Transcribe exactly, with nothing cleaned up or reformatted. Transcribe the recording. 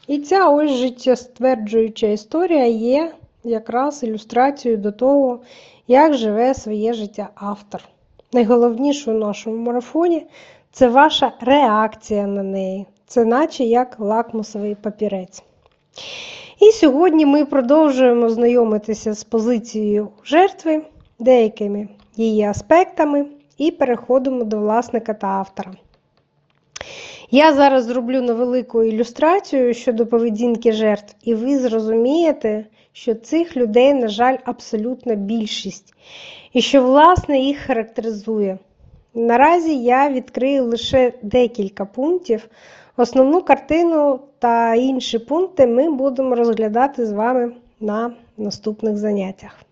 І ця ось життєстверджуюча історія є якраз ілюстрацією до того, як живе своє життя автор. Найголовніше у нашому марафоні – це ваша реакція на неї. Це наче як лакмусовий папірець. І сьогодні ми продовжуємо знайомитися з позицією жертви, деякими її аспектами і переходимо до власника та автора. Я зараз зроблю невелику ілюстрацію щодо поведінки жертв, і ви зрозумієте, що цих людей, на жаль, абсолютна більшість, і що, власне, їх характеризує. Наразі я відкрию лише декілька пунктів. Основну картину та інші пункти ми будемо розглядати з вами на наступних заняттях.